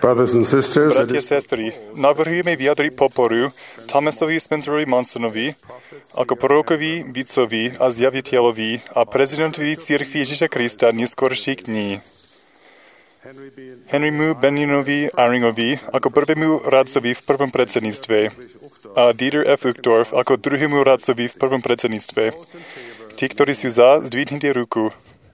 Brothers and sisters, Bratia a sestry, navrhujeme vyjadriť podporu Thomasovi Spencerovi Monsonovi ako prorokovi, vídcovi a zjaviteľovi a prezidentovi Cirkvi Ježiša Krista neskorších dní. Henrymu Benionovi Aringovi ako prvému radcovi v prvom predsedníctve a Dieter F. Uchtdorf ako druhému radcovi v prvom predsedníctve. Tí, ktorí sú za, zdvihnite ruku.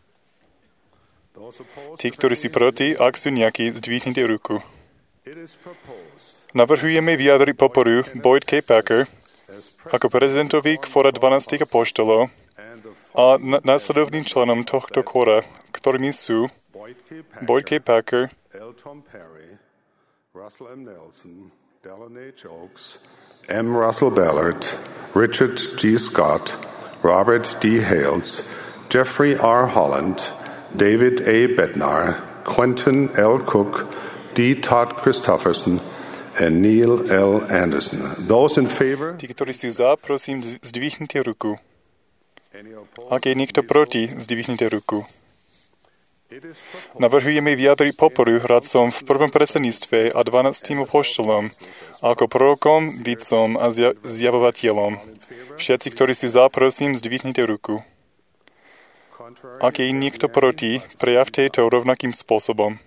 Tí, ktorí sú proti, ak sú nejakí, zdvihnite ruku. Navrhujeme vyjadriť podporu Boyd K. Packer ako prezidentovi kvora 12 apoštolov a následovným členom tohto kvora, ktorými sú Boyd K. Packer, L. Tom Perry, Russell M. Nelson, Dallin H. Oaks, M. Russell Ballard, Richard G. Scott, Robert D. Hales, Jeffrey R. Holland, David A. Bednar, Quentin L. Cook, D. Todd Christofferson, and Neil L. Anderson. Those in favor? tí, ktorí sú za, prosím, zdvihnite ruku. Ak je niekto proti, zdvihnite ruku. Navrhujeme vyjadriť podporu radcom v prvom predsedníctve a 12 apoštolom ako prorokom, vídcom a zjavovateľom. Všetci, ktorí sú za, prosím, zdvihnite ruku. Ak je niekto proti, prejavte to rovnakým spôsobom.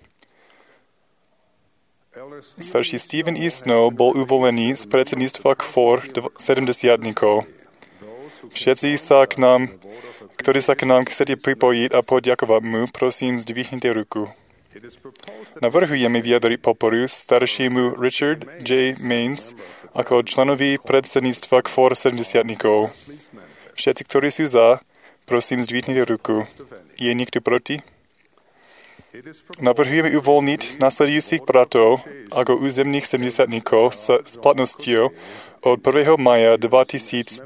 Starší Stephen E. Snow bol uvolený z predsedníctva KFOR 70-tníkov. Všetci, ktorí sa k nám chcete pripojiť a poďakovať mu, prosím, zdvihnite ruku. Navrhujeme vyjadriť podporu staršiemu Richard J. Maines ako členovi predsedníctva KFOR 70-tníkov. Všetci, ktorí sú za, prosím, zdvihnite ruku. Je niekto proti? Navrhujeme uvoľniť nasledujúcich bratov ako územných 70-tníkov s platnosťou od 1. maja 2012.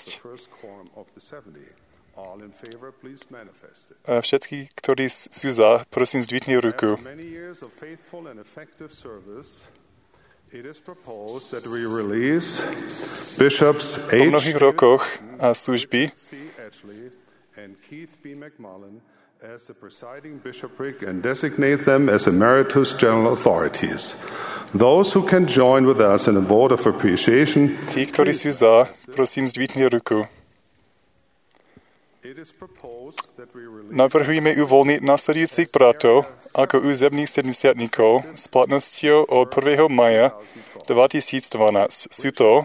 A všetky, ktorí sú za, prosím, zdvihnite ruku. Po mnohých rokoch a služby as the presiding bishopric and designate them as emeritus general authorities. Those who can join with us in a vote of appreciation. Tí, ktorí sú za, prosím, zdvihnite ruku. Navrhujeme uvoľniť nasledujúcich bratov ako územných 70-tníkov s platnosťou od 1. maja 2012. Sú to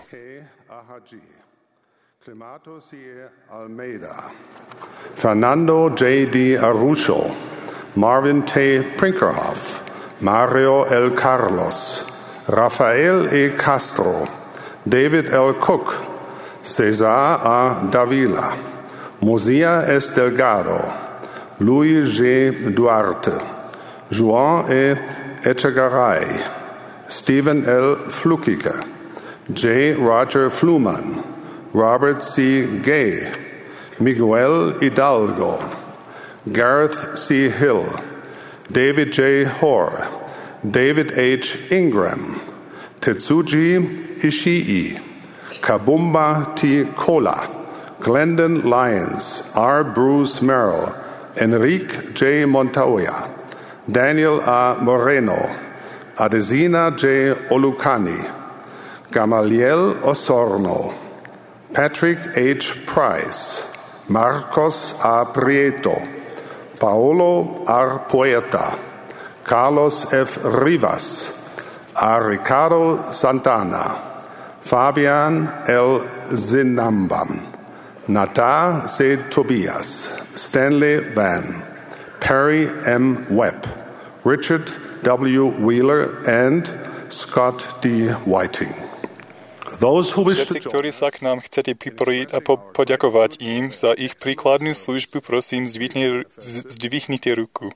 Climato C. Almeida, Fernando J. D. Arrucho, Marvin T. Prinkerhoff, Mario L. Carlos, Rafael E. Castro, David L. Cook, Cesar A. Davila, Mozia S. Delgado, Luis G. Duarte, Juan E. Echegaray, Stephen L. Flukiger, J. Roger Fluman, Robert C. Gay, Miguel Hidalgo, Gareth C. Hill, David J. Hoare, David H. Ingram, Tetsuji Ishii, Kabumba T. Kola, Glendon Lyons, R. Bruce Merrill, Enrique J. Montoya, Daniel A. Moreno, Adesina J. Olucani, Gamaliel Osorno, Patrick H. Price, Marcos A. Prieto, Paolo R. Poeta, Carlos F. Rivas, A. Ricardo Santana, Fabian L. Zinambam, Nata C. Tobias, Stanley Van, Perry M. Webb, Richard W. Wheeler, and Scott D. Whiting. Všetci, ktorí sa k nám chcete pripojiť a poďakovať im za ich príkladnú službu, prosím, zdvihnite ruku.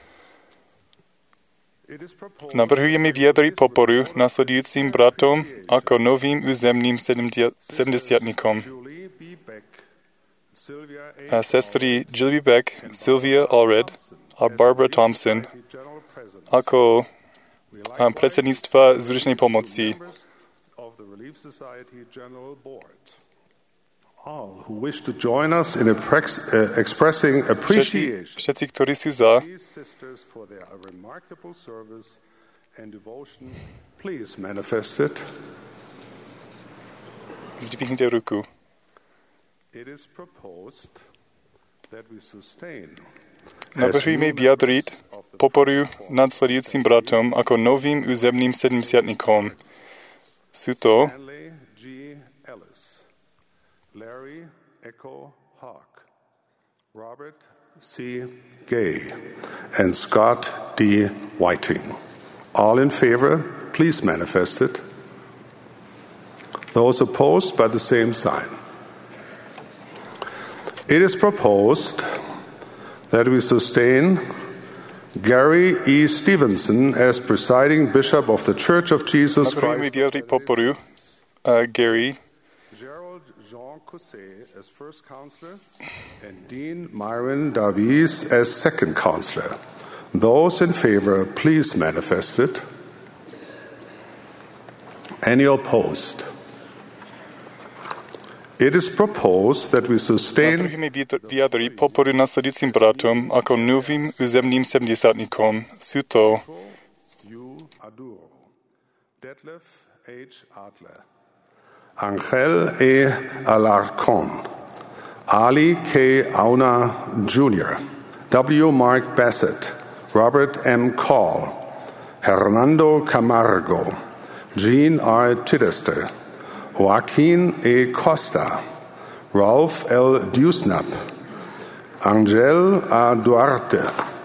Navrhujeme vyjadriť podporu nasledujúcim bratom ako novým územným 70-tníkom. A sestry Jill Beck, Sylvia Allred a Barbara Thompson ako predsedníctva Združenej pomoci. All who wish to join us in expressing appreciation všetci, ktorí sú za, and devotion, please manifest it. Zdvihnite ruku. It is proposed that we sustain Navrhujeme vyjadriť poporu nadsledujúcim bratom ako novým územným sedmdesiatnikom. Sú to Stanley G. Ellis, Larry Echo Hawk, Robert C. Gay, and Scott D. Whiting. All in favor, please manifest it. Those opposed by the same sign. It is proposed that we sustain Gary E. Stevenson as presiding bishop of the Church of Jesus navrhujeme Christ, vyjadriť poporu Gary, Gerald Jean Cousset as first counselor, and Dean Myron Davies as second counselor. Those in favor, please manifest it. Any opposed? It is proposed that we sustain navrhujeme vyjadriť poporu nasledujúcim bratom ako novým územným sedmdesiatnikom. Sú to U. Aduro, Detlef H. Adler, Angel E. Alarcon, Ali K. Auna Jr., W. Mark Bassett, Robert M. Call, Hernando Camargo, Jean R. Chichester, Joaquin E. Costa, Ralph L. Dusnap, Angel A. Duarte,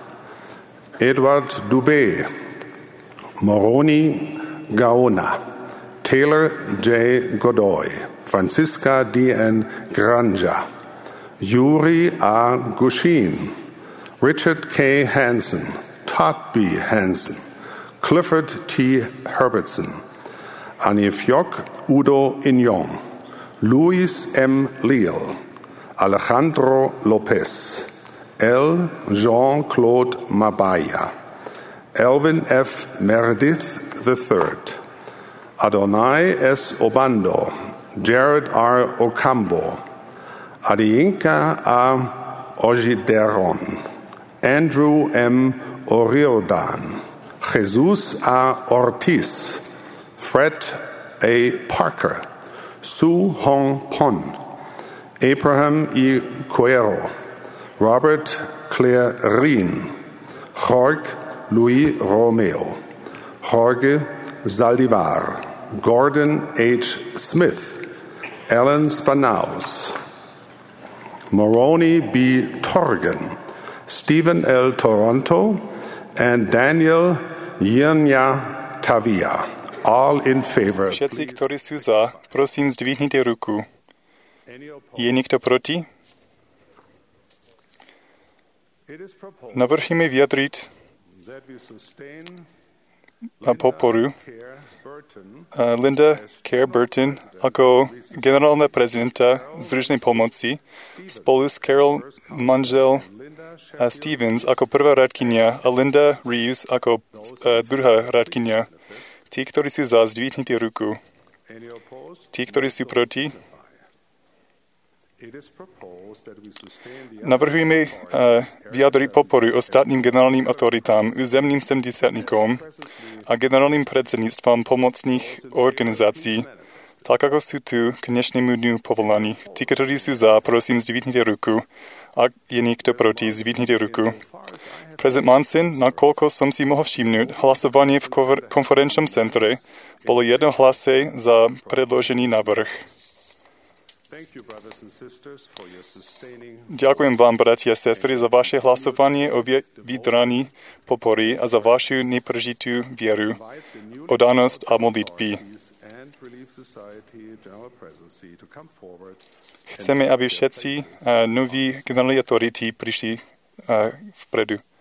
Edward Dubé, Moroni Gaona, Taylor J. Godoy, Francisca D. N. Granja, Yuri A. Gushin, Richard K. Hansen, Todd B. Hansen, Clifford T. Herbertson, Anifjok Udo Inyong, Luis M. Leal, Alejandro Lopez, L. Jean-Claude Mabaya, Elvin F. Meredith III, Adonai S. Obando, Jared R. Ocampo, Adiyinka A. Ojideron, Andrew M. Oriordan, Jesus A. Ortiz, Fred A. Parker, Su Hong Pon, Abraham E. Cuero, Robert Claire Rien, Jorge Luis Romeo, Jorge Zaldivar, Gordon H. Smith, Alan Spanaus, Moroni B. Torgan, Stephen L. Toronto, and Daniel Yirnya Tavia. All in favor. všetci, ktorí sú za, prosím, zdvihnite ruku. Je niekto proti? Navrhujeme vyjadriť poporu Linda Kerr Burton ako generálna prezidenta Združenej pomoci spolu s Carol Manžel Stevens ako prvá radkynia a Linda Reeves ako druhá radkynia. Tí, ktorí sú za, zdvihnite ruku. Tí, ktorí sú proti, navrhujeme vyjadriť poporu ostatným generálnym autoritám, územným sedmdesiatnikom a generálnym predsedníctvom pomocných organizácií, tak ako sú tu k dnešnému dňu povolaní. Tí, ktorí sú za, prosím, zdvihnite ruku. Ak je niekto proti, zdvihnite ruku. Prezident Monson, nakoľko som si mohol všimnúť, hlasovanie v konferenčnom centre bolo jednohlasé za predložený návrh. Ďakujem vám, bratia a sestry, za vaše hlasovanie o vydraní popory a za vašu nepržitú vieru, oddanosť a modlitby. Chceme, aby všetci noví generálni autority prišli vpredu.